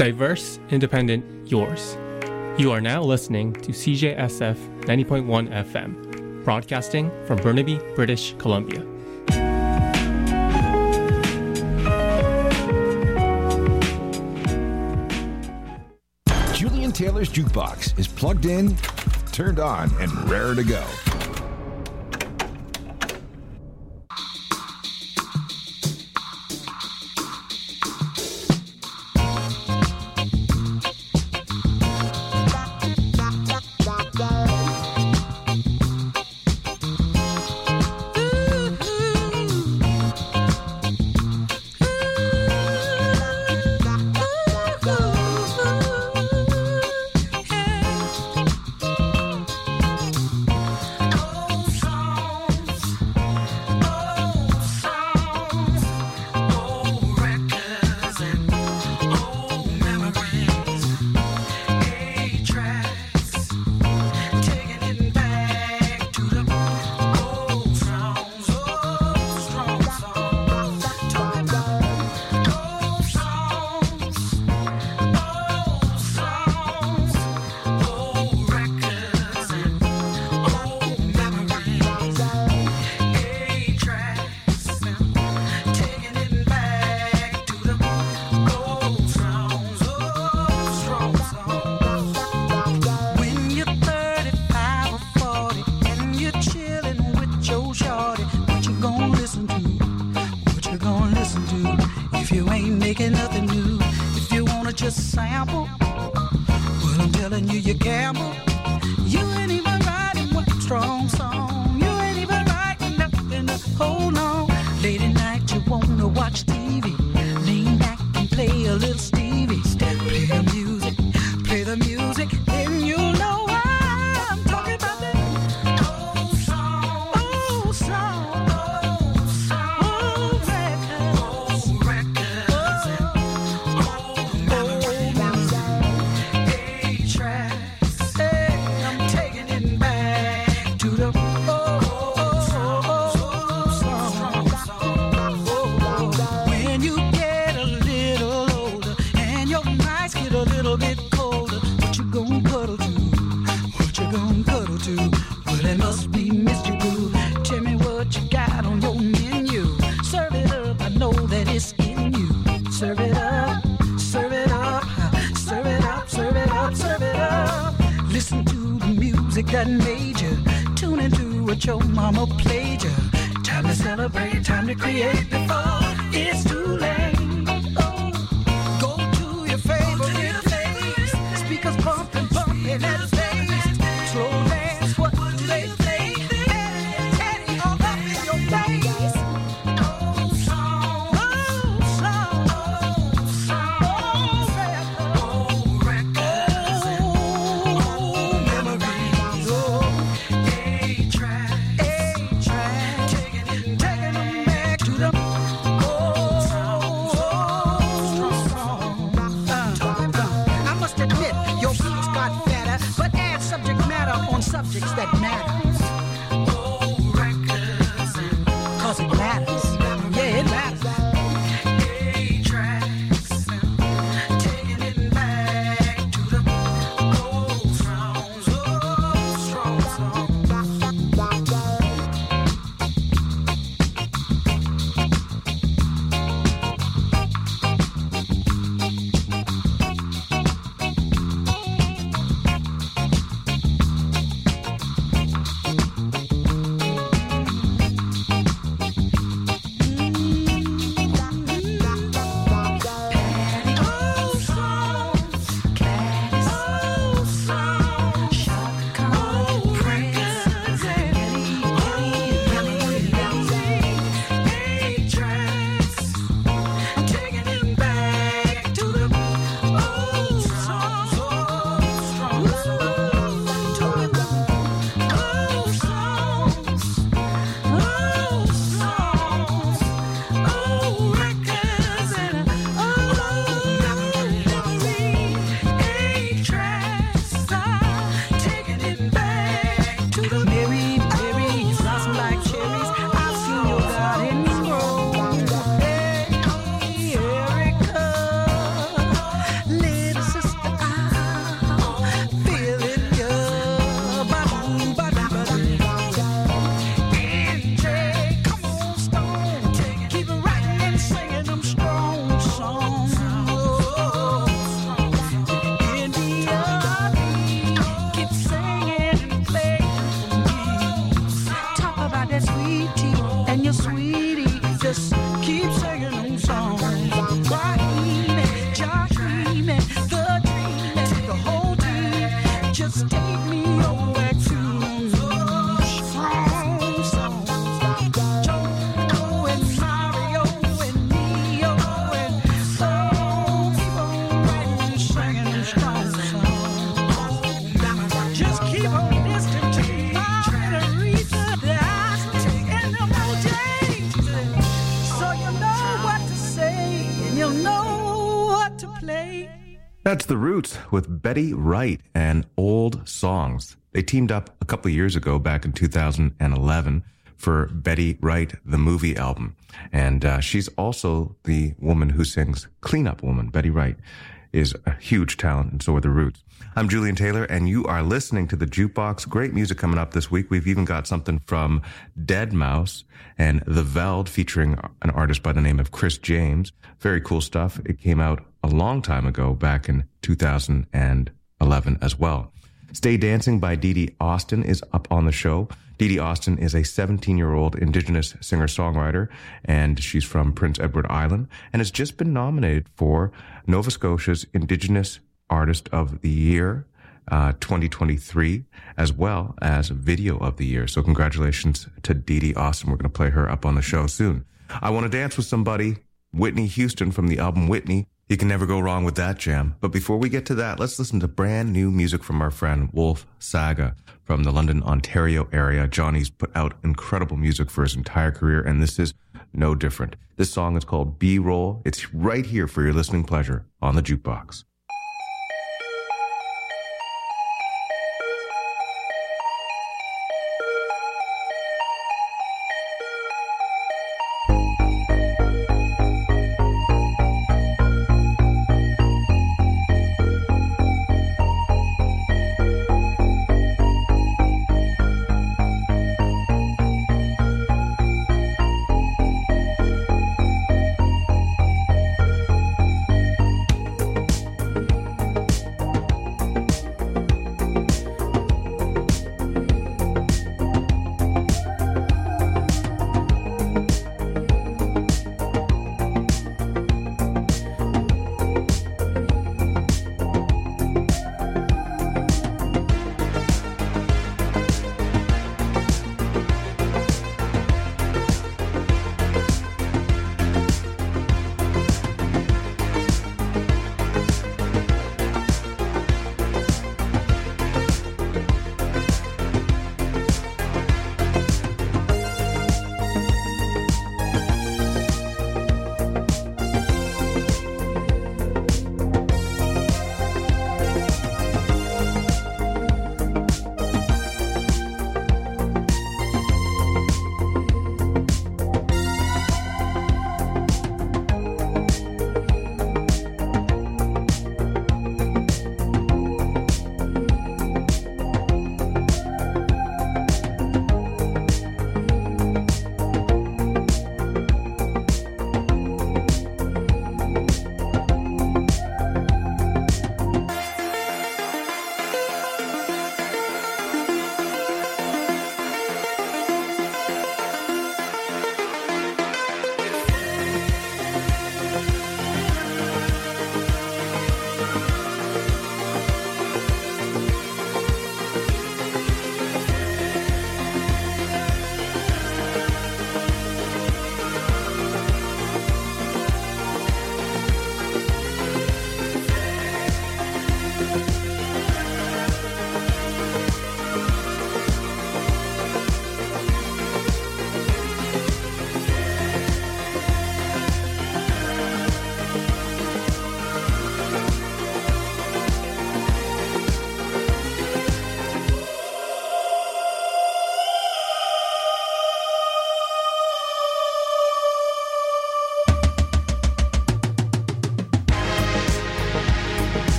Diverse, independent, yours. You are now listening to CJSF 90.1 FM, broadcasting from Burnaby, British Columbia. Julian Taylor's Jukebox is plugged in, turned on, and raring to go. That's The Roots with Betty Wright and Old Songs. They teamed up a couple of years ago, back in 2011, for Betty Wright, the movie album. And she's also the woman who sings Clean Up Woman. Betty Wright is a huge talent, and so are The Roots. I'm Julian Taylor, and you are listening to The Jukebox. Great music coming up this week. We've even got something from Deadmau5 and The Veld featuring an artist by the name of Chris James. Very cool stuff. It came out a long time ago, back in 2011 as well. Stay Dancing by Dee Dee Austin is up on the show. Dee Dee Austin is a 17-year-old Indigenous singer-songwriter, and she's from Prince Edward Island, and has just been nominated for Nova Scotia's Indigenous Artist of the Year 2023, as well as Video of the Year. So congratulations to Dee Dee Austin. We're going to play her up on the show soon. I Want to Dance with Somebody, Whitney Houston from the album Whitney. You can never go wrong with that jam. But before we get to that, let's listen to brand new music from our friend Wolf Saga from the London, Ontario area. Johnny's put out incredible music for his entire career, and this is no different. This song is called B-Roll. It's right here for your listening pleasure on the Jukebox.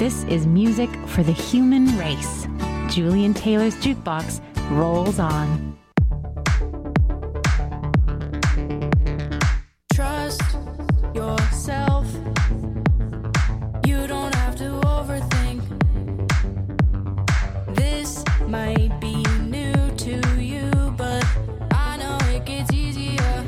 This is music for the human race. Julian Taylor's Jukebox rolls on. Trust yourself. You don't have to overthink. This might be new to you, but I know it gets easier.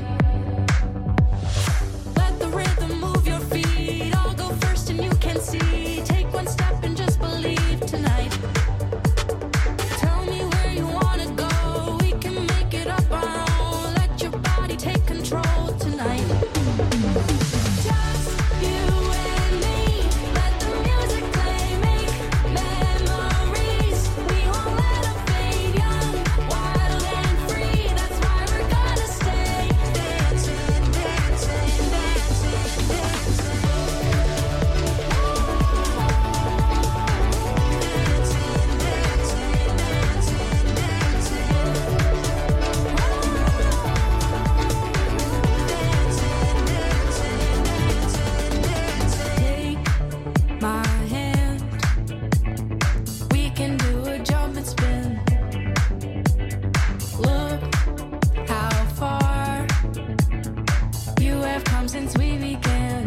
Let the rhythm move your feet. I'll go first and you can see. Take one step and just believe tonight. Tell me where you wanna go. We can make it up our own. Let your body take control tonight. Just you and me. Let the music play. Make memories. We won't let them fade. Young, wild and free. That's why we're gonna stay dancing, dancing, dancing, dancing. Take my hand. We can do a jump and spin. Look how far you have come since we began.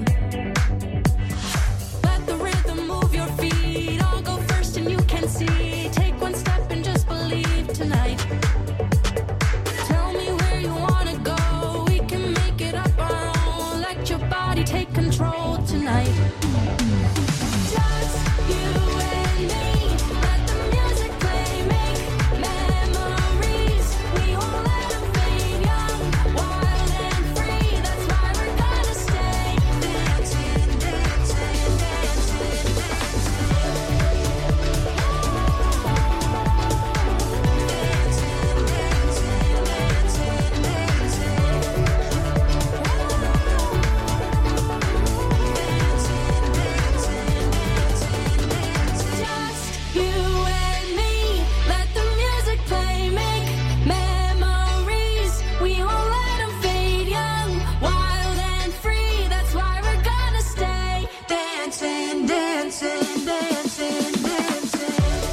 Let the rhythm move your feet. I'll go first and you can see. Take one step and just believe tonight. Tell me where you wanna go. We can make it up our own. Let your body take control tonight. Just you and me. Let the music play. Make memories. We won't let them fade. Young, wild and free. That's why we're gonna stay dancing, dancing, dancing, Just you and me. Let the music play. Make memories. We won't let them fade. Young, wild and free. That's why we're gonna stay dancing, dancing, dancing, dancing.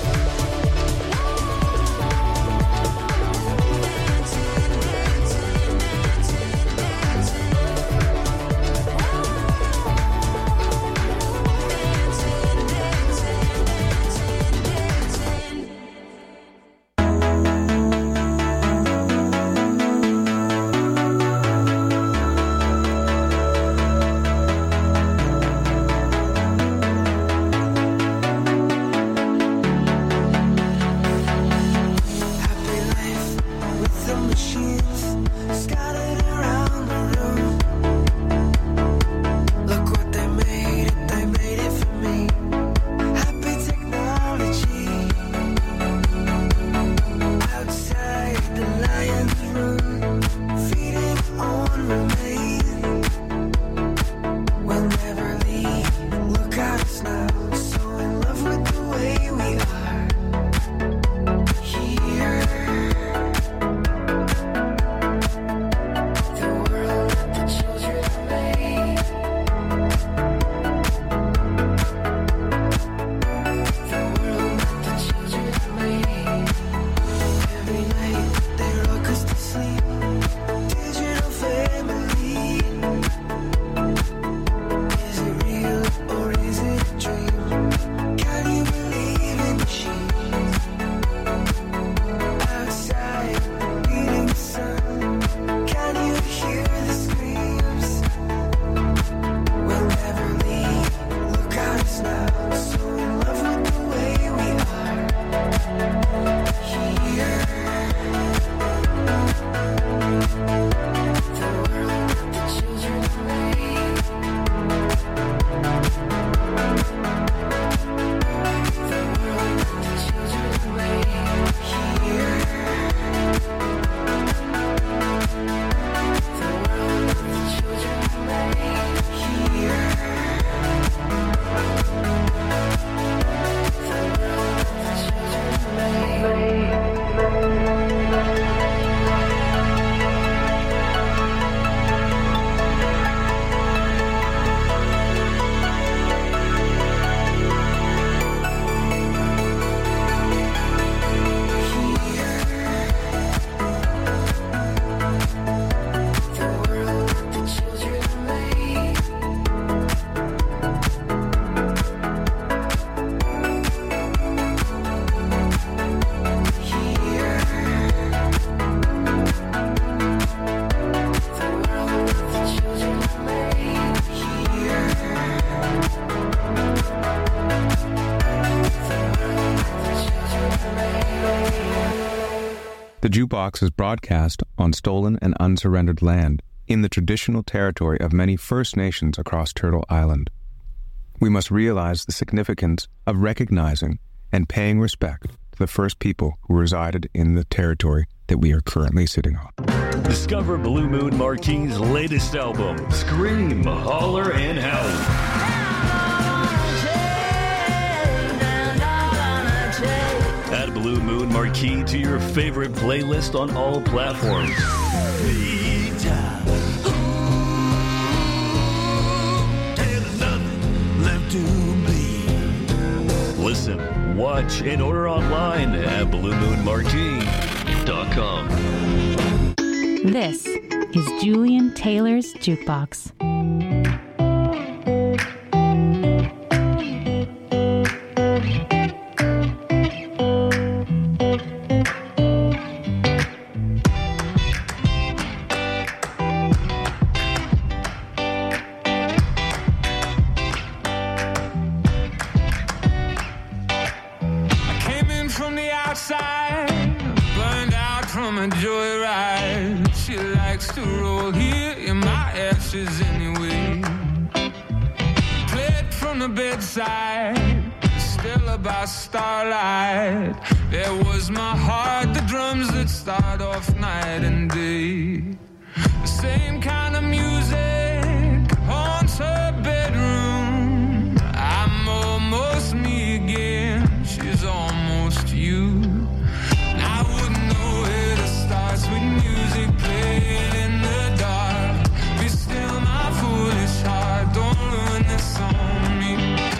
Happy life with the machines scattered around the room. Look what they made it for me. Happy technology. Outside the lion's room, feeding on remain. We'll never leave. Look at us now, so in love with the way we are. Here, the world that the children made. The world that the children made. Every night they rock us to sleep. Digital family. The Jukebox is broadcast on stolen and unsurrendered land in the traditional territory of many First Nations across Turtle Island. We must realize the significance of recognizing and paying respect to the first people who resided in the territory that we are currently sitting on. Discover Blue Moon Marquis's latest album, Scream, Holler, and Howl. Add Blue Moon Marquis to your favorite playlist on all platforms. Listen, watch, and order online at BlueMoonMarquee.com. This is Julian Taylor's Jukebox. Starlight, there was my heart, the drums that start off night and day. The same kind of music haunts her bedroom. I'm almost me again, she's almost you. I wouldn't know where to start, sweet music playing in the dark. Be still my foolish heart, don't ruin this on me.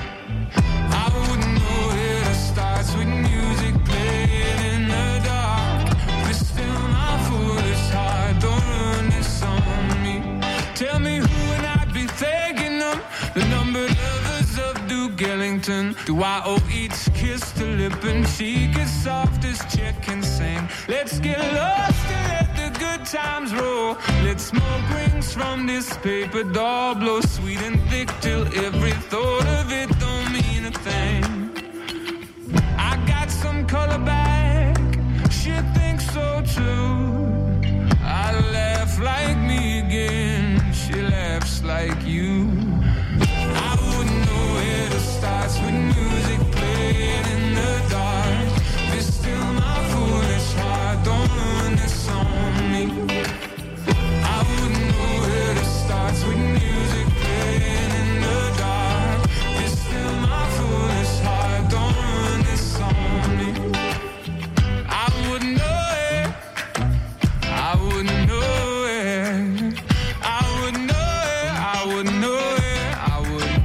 Sweet music playing in the dark. Be still my foolish heart, don't ruin this on me. Tell me who and I'd be thanking them. The numbered lovers of Duke Ellington. Do I owe each kiss to lip and cheek as soft as Chet can sing? Let's get lost and let the good times roll. Let smoke rings from this paper doll blow sweet and thick till every thought of it don't mean a thing. I got some color back, she thinks so too. I laugh like me again, she laughs like you. I wouldn't know where to start, sweet music playing in the dark. Be still my foolish heart, don't ruin this on me. I wouldn't know where to start, sweet music playing in the dark. Be still my foolish heart, don't ruin this on me. I wouldn't know it, I wouldn't know it, I wouldn't know it, I wouldn't know it, I wouldn't,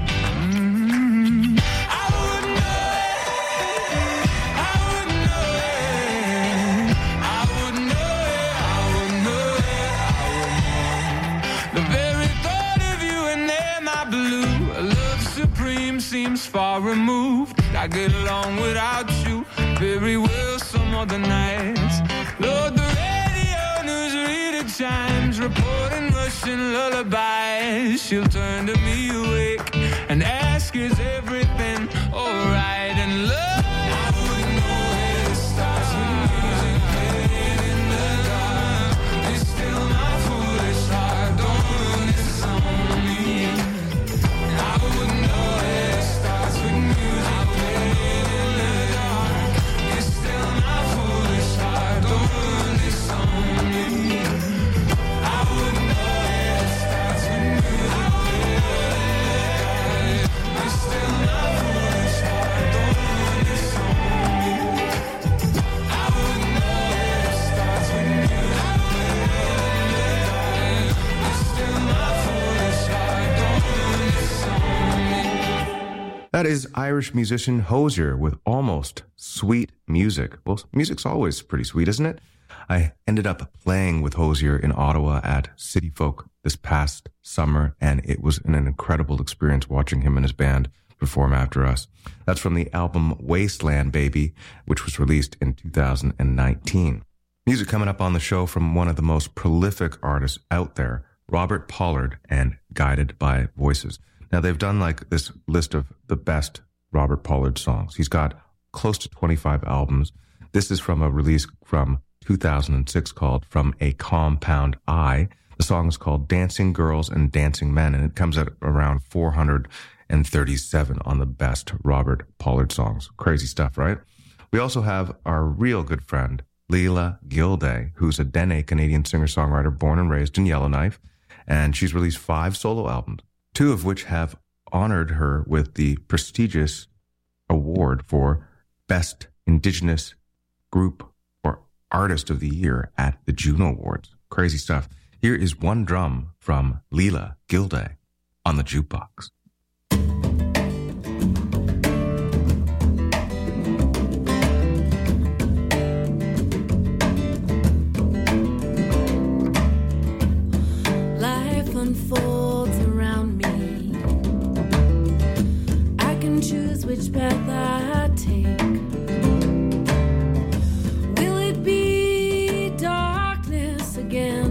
I wouldn't know it, I wouldn't know it, I wouldn't know it, I wouldn't know it, I wouldn't. The very thought of you and there, my blue, a love supreme seems far removed. I get along without you very well some other nights. Lord, the radio newsreader chimes, reporting Russian lullabies. She'll turn to me awake and ask, is everything alright? And love, I wouldn't know where to start. Sweet music playing in the dark. Be still my foolish heart, don't ruin this on me. I wouldn't know where to start. Sweet music playing in the dark. Be still my foolish heart, don't ruin this on me. I wouldn't know where to start. Sweet music playing in the dark. Be still my foolish heart, don't ruin this on me. I wouldn't know where to start. Sweet music playing in the dark. Be still my foolish heart, don't ruin this on me. That is Irish musician Hozier with Almost Sweet Music. Well, music's always pretty sweet, isn't it? I ended up playing with Hozier in Ottawa at City Folk this past summer, and it was an incredible experience watching him and his band perform after us. That's from the album Wasteland Baby, which was released in 2019. Music coming up on the show from one of the most prolific artists out there, Robert Pollard and Guided by Voices. Now, they've done like this list of the best Robert Pollard songs. He's got close to 25 albums. This is from a release from 2006 called From a Compound Eye. The song is called Dancing Girls and Dancing Men, and it comes at around 437 on the best Robert Pollard songs. Crazy stuff, right? We also have our real good friend, Leela Gilday, who's a Dene Canadian singer-songwriter born and raised in Yellowknife, and she's released 5 solo albums, 2 of which have honored her with the prestigious award for Best Indigenous Group or Artist of the Year at the Juno Awards. Crazy stuff. Here is One Drum from Leela Gilday on the Jukebox. Life unfolds around me. I can choose which path I take. Will it be darkness again,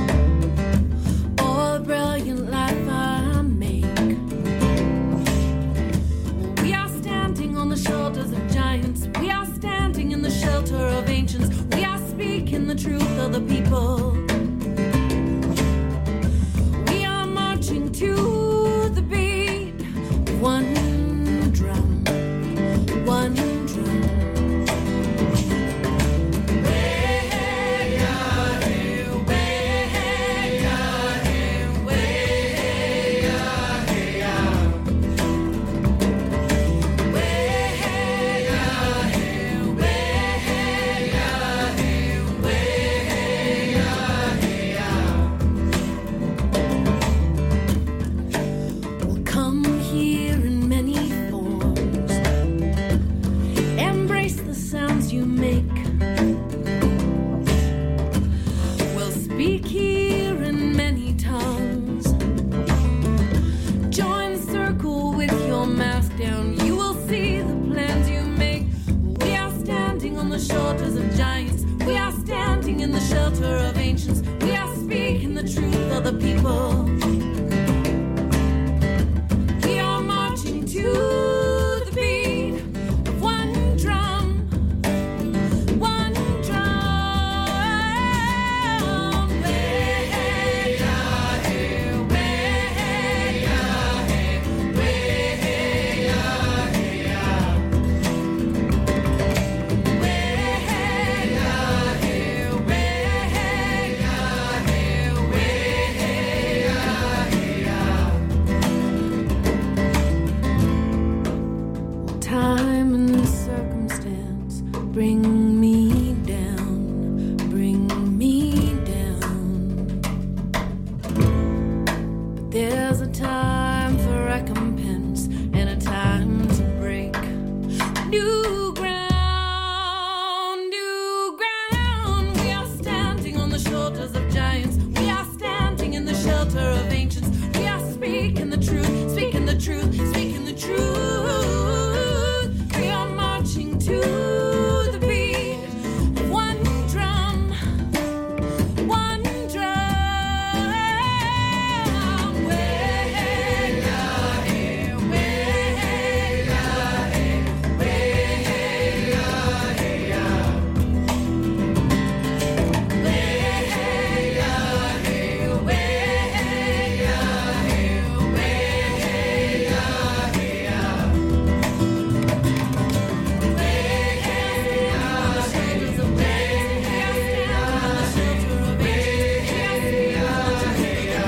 or a brilliant life I make? We are standing on the shoulders of giants. We are standing in the shelter of ancients. We are speaking the truth of the people. To the beat of one drum, one drum. Shelter of ancients, we are speaking the truth of the people.